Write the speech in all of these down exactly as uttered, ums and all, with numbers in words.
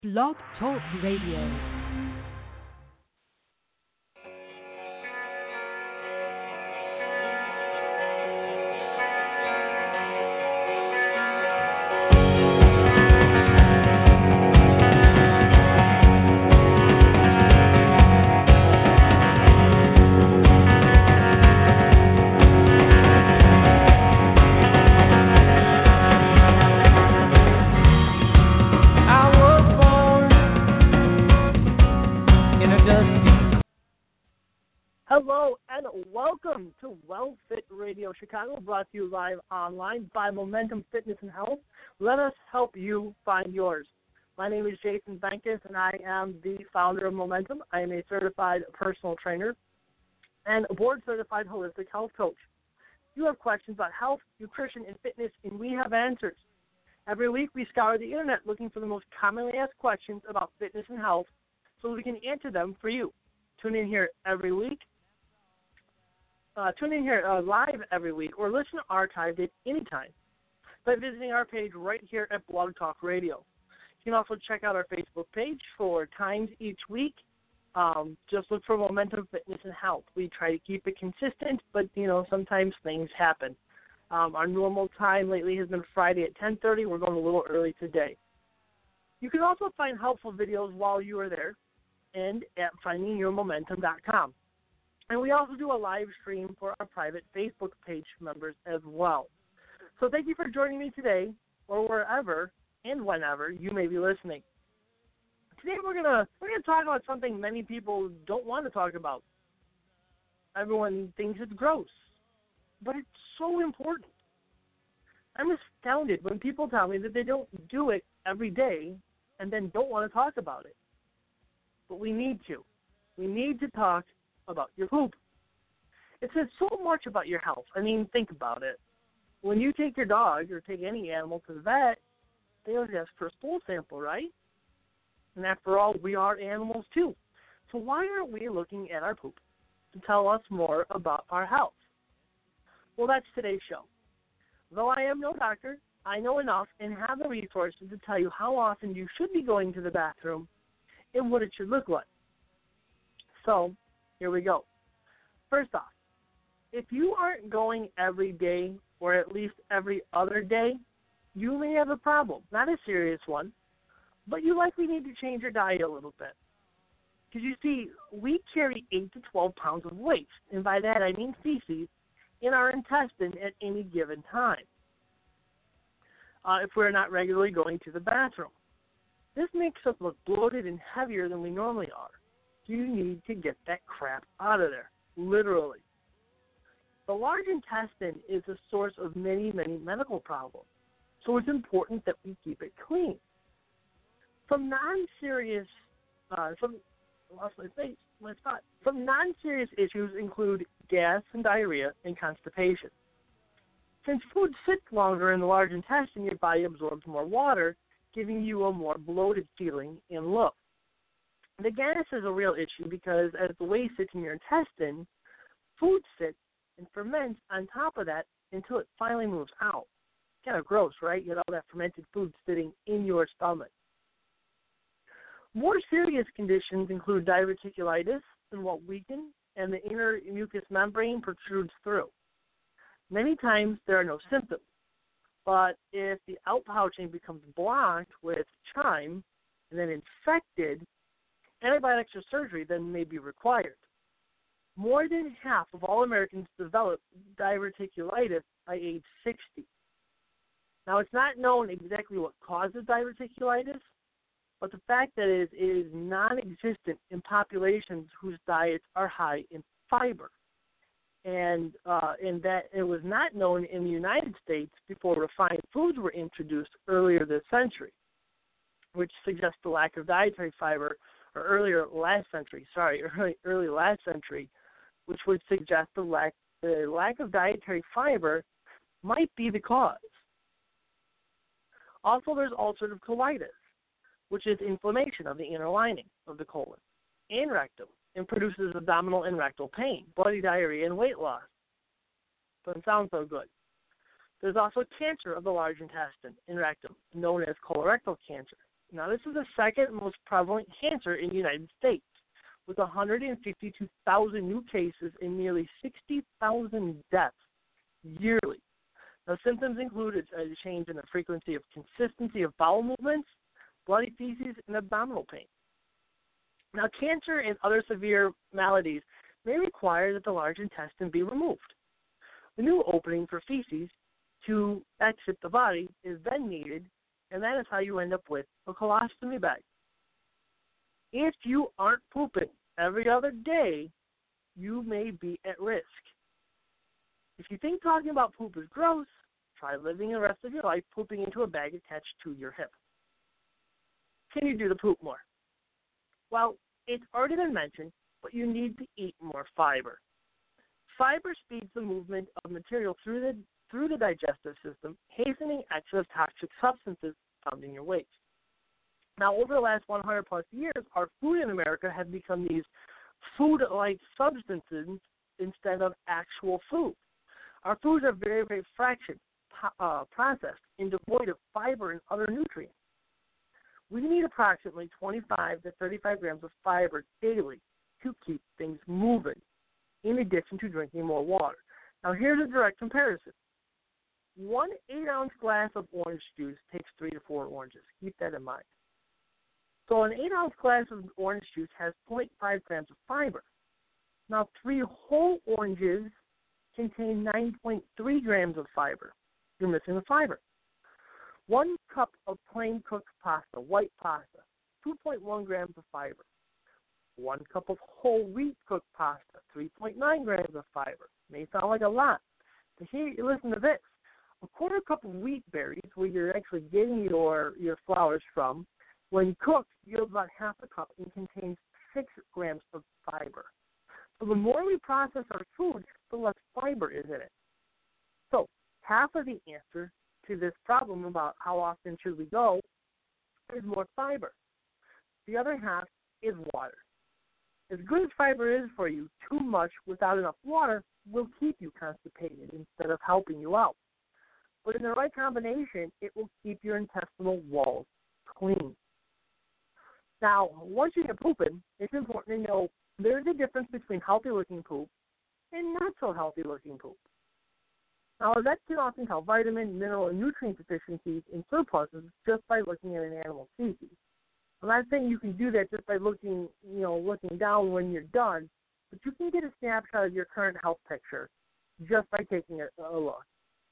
Blog Talk Radio. Hello and welcome to WellFit Radio Chicago, brought to you live online by Momentum Fitness and Health. Let us help you find yours. My name is Jason Benkis, and I am the founder of Momentum. I am a certified personal trainer and a board-certified holistic health coach. You have questions about health, nutrition, and fitness, and we have answers. Every week, we scour the internet looking for the most commonly asked questions about fitness and health so we can answer them for you. Tune in here every week. Uh, tune in here uh, live every week or listen archived at any time by visiting our page right here at Blog Talk Radio. You can also check out our Facebook page for times each week. Um, just look for Momentum Fitness and Health. We try to keep it consistent, but, you know, sometimes things happen. Um, our normal time lately has been Friday at ten thirty. We're going a little early today. You can also find helpful videos while you are there and at finding your momentum dot com. And we also do a live stream for our private Facebook page members as well. So thank you for joining me today, or wherever and whenever you may be listening. Today we're gonna we're gonna talk about something many people don't want to talk about. Everyone thinks it's gross, but it's so important. I'm astounded when people tell me that they don't do it every day and then don't want to talk about it. But we need to. We need to talk about your poop. It says so much about your health. I mean, think about it. When you take your dog or take any animal to the vet, they always ask for a stool sample, right? And after all, we are animals too. So why aren't we looking at our poop to tell us more about our health? Well, that's today's show. Though I am no doctor, I know enough and have the resources to tell you how often you should be going to the bathroom and what it should look like. So, here we go. First off, if you aren't going every day or at least every other day, you may have a problem. Not a serious one, but you likely need to change your diet a little bit. Because you see, we carry eight to twelve pounds of waste, and by that I mean feces, in our intestine at any given time uh, if we're not regularly going to the bathroom. This makes us look bloated and heavier than we normally are. You need to get that crap out of there, literally. The large intestine is a source of many, many medical problems, so it's important that we keep it clean. Some non-serious, uh, some, I lost my face, my spot. Some non-serious issues include gas and diarrhea and constipation. Since food sits longer in the large intestine, your body absorbs more water, giving you a more bloated feeling and look. The gas is a real issue because as the waste sits in your intestine, food sits and ferments on top of that until it finally moves out. Kind of gross, right? You get all that fermented food sitting in your stomach. More serious conditions include diverticulitis and what weaken, and the inner mucous membrane protrudes through. Many times there are no symptoms, but if the outpouching becomes blocked with chyme and then infected, antibiotics or surgery then may be required. More than half of all Americans develop diverticulitis by age sixty. Now, it's not known exactly what causes diverticulitis, but the fact that it is non-existent in populations whose diets are high in fiber. And, uh, and that it was not known in the United States before refined foods were introduced earlier this century, which suggests the lack of dietary fiber or earlier last century, sorry, early, early last century, which would suggest the lack, the lack of dietary fiber might be the cause. Also, there's ulcerative colitis, which is inflammation of the inner lining of the colon and rectum, and produces abdominal and rectal pain, bloody diarrhea, and weight loss. Doesn't sound so good. There's also cancer of the large intestine and rectum, known as colorectal cancer. Now, this is the second most prevalent cancer in the United States, with one hundred fifty-two thousand new cases and nearly sixty thousand deaths yearly. Now, symptoms include a change in the frequency of consistency of bowel movements, bloody feces, and abdominal pain. Now, cancer and other severe maladies may require that the large intestine be removed. The new opening for feces to exit the body is then needed, and that is how you end up with a colostomy bag. If you aren't pooping every other day, you may be at risk. If you think talking about poop is gross, try living the rest of your life pooping into a bag attached to your hip. Can you do the poop more? Well, it's already been mentioned, but you need to eat more fiber. Fiber speeds the movement of material through the through the digestive system, hastening exit of toxic substances found in your waste. Now, over the last one hundred plus years, our food in America has become these food-like substances instead of actual food. Our foods are very, very fractured, uh, processed, and devoid of fiber and other nutrients. We need approximately twenty-five to thirty-five grams of fiber daily to keep things moving, in addition to drinking more water. Now, here's a direct comparison. One eight-ounce glass of orange juice takes three to four oranges. Keep that in mind. So an eight-ounce glass of orange juice has zero point five grams of fiber. Now, three whole oranges contain nine point three grams of fiber. You're missing the fiber. One cup of plain cooked pasta, white pasta, two point one grams of fiber. One cup of whole wheat cooked pasta, three point nine grams of fiber. May sound like a lot, but here, listen to this. A quarter cup of wheat berries, where you're actually getting your, your flours from, when cooked, yields about half a cup and contains six grams of fiber. So the more we process our food, the less fiber is in it. So half of the answer to this problem about how often should we go is more fiber. The other half is water. As good as fiber is for you, too much without enough water will keep you constipated instead of helping you out. But in the right combination, it will keep your intestinal walls clean. Now, once you get pooping, it's important to know there's a difference between healthy-looking poop and not-so-healthy-looking poop. Now, vets can often tell vitamin, mineral, and nutrient deficiencies in surpluses just by looking at an animal's feces. I'm not saying you can do that just by looking, you know, looking down when you're done, but you can get a snapshot of your current health picture just by taking a, a look.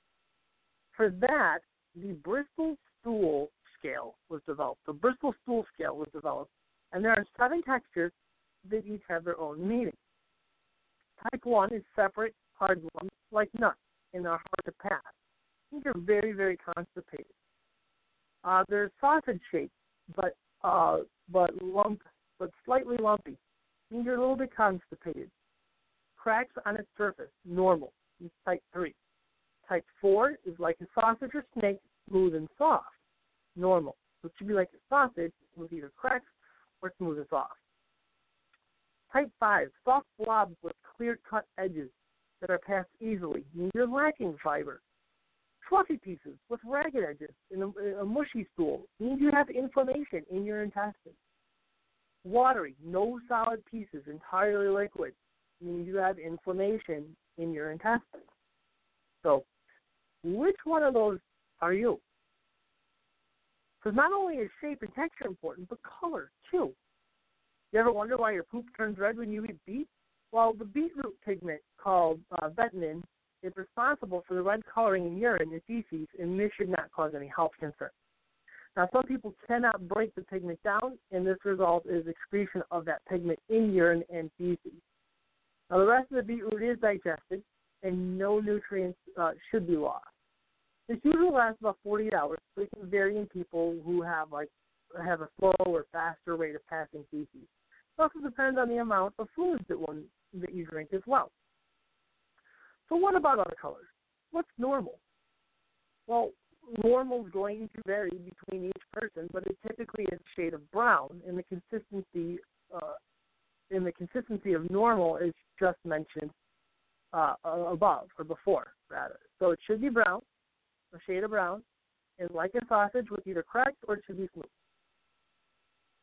For that, the Bristol Stool Scale was developed. The Bristol Stool Scale was developed, and there are seven textures that each have their own meaning. Type one is separate, hard ones, like nuts, and are hard to pass. These are very, very constipated. Uh, they're sausage-shaped, but uh, but lump, but slightly lumpy. Means you're a little bit constipated. Cracks on its surface, normal. It's type three. Type four is like a sausage or snake, smooth and soft, normal. So it should be like a sausage with either cracks or smooth and soft. Type five, soft blobs with clear-cut edges that are passed easily. Means you're lacking fiber. Fluffy pieces with ragged edges in a, a mushy stool means you have inflammation in your intestines. Watery, no solid pieces, entirely liquid, means you have inflammation in your intestines. So, which one of those are you? Because not only is shape and texture important, but color, too. You ever wonder why your poop turns red when you eat beet? Well, the beetroot pigment called uh, betanin is responsible for the red coloring in urine and feces, and this should not cause any health concern. Now, some people cannot break the pigment down, and this result is excretion of that pigment in urine and feces. Now, the rest of the beetroot is digested, and no nutrients uh, should be lost. This usually lasts about forty-eight hours, but it can vary in people who have like have a slow or faster rate of passing feces. It also depends on the amount of fluids that one that you drink as well. So what about other colors? What's normal? Well, normal is going to vary between each person, but it typically is a shade of brown, and the consistency uh, in the consistency of normal is just mentioned uh, above or before, rather. So it should be brown, a shade of brown, and like a sausage with either cracks or it should be smooth.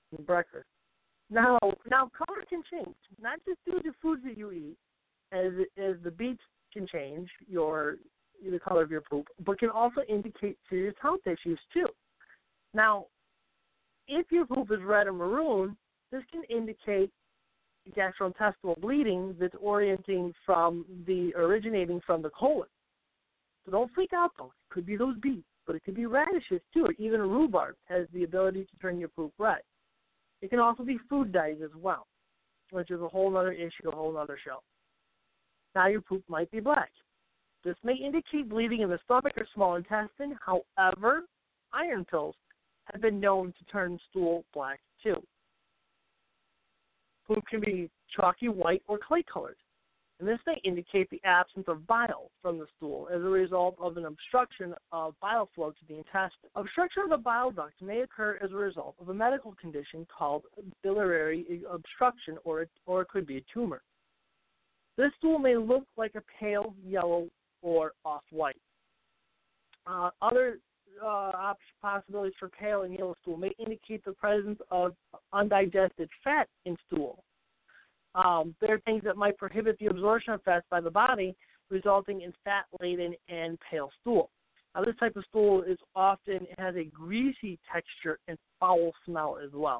and breakfast. Now, now color can change, not just due to foods that you eat, as as the beets can change your the color of your poop, but can also indicate serious health issues too. Now, if your poop is red or maroon, this can indicate gastrointestinal bleeding that's orienting from the originating from the colon. So don't freak out though. It could be those beets, but it could be radishes too, or even rhubarb has the ability to turn your poop red. It can also be food dyes as well, which is a whole other issue, a whole other show. Now your poop might be black. This may indicate bleeding in the stomach or small intestine. However, iron pills have been known to turn stool black too. Poop can be chalky white or clay colored, and this may indicate the absence of bile from the stool as a result of an obstruction of bile flow to the intestine. Obstruction of the bile duct may occur as a result of a medical condition called biliary obstruction, or, or it could be a tumor. This stool may look like a pale yellow or off-white. Uh, other uh, possibilities for pale and yellow stool may indicate the presence of undigested fat in stool. Um, there are things that might prohibit the absorption of fats by the body, resulting in fat-laden and pale stool. Now, this type of stool is often it has a greasy texture and foul smell as well.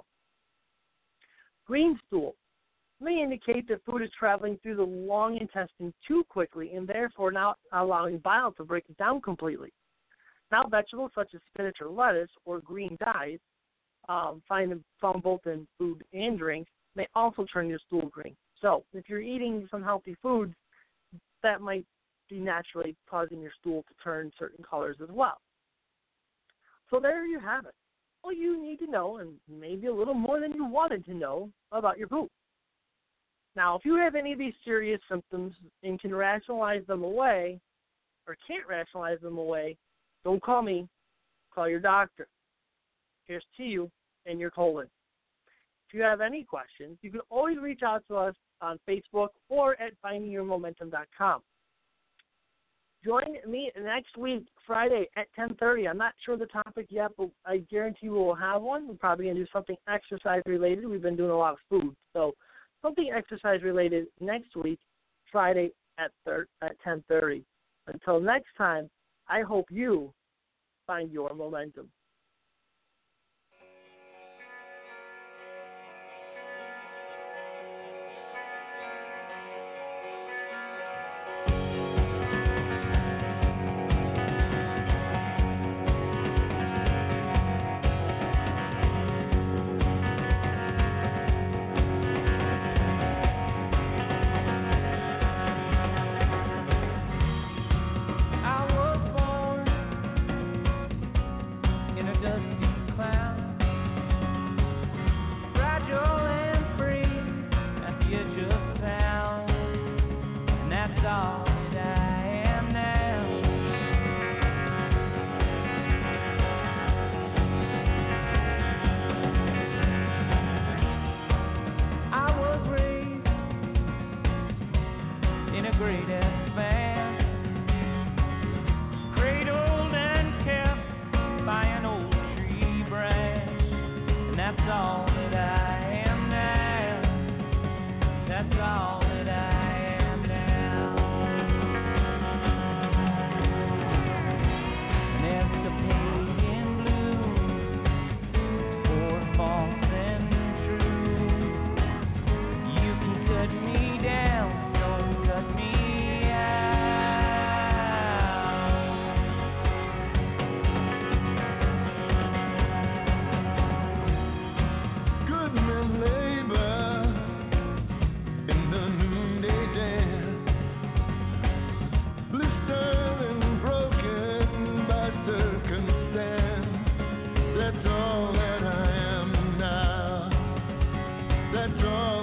Green stool may indicate that food is traveling through the long intestine too quickly and therefore not allowing bile to break it down completely. Now, vegetables such as spinach or lettuce or green dyes, um, find, found both in food and drink, may also turn your stool green. So if you're eating some healthy foods, that might be naturally causing your stool to turn certain colors as well. So there you have it. All you need to know, and maybe a little more than you wanted to know, about your poop. Now, if you have any of these serious symptoms and can rationalize them away or can't rationalize them away, don't call me. Call your doctor. Here's to you and your colon. If you have any questions, you can always reach out to us on Facebook or at finding your momentum dot com. Join me next week, Friday at ten thirty. I'm not sure the topic yet, but I guarantee we'll have one. We're probably going to do something exercise-related. We've been doing a lot of food. So something exercise-related next week, Friday at, thir- at ten thirty. Until next time, I hope you find your momentum. That's all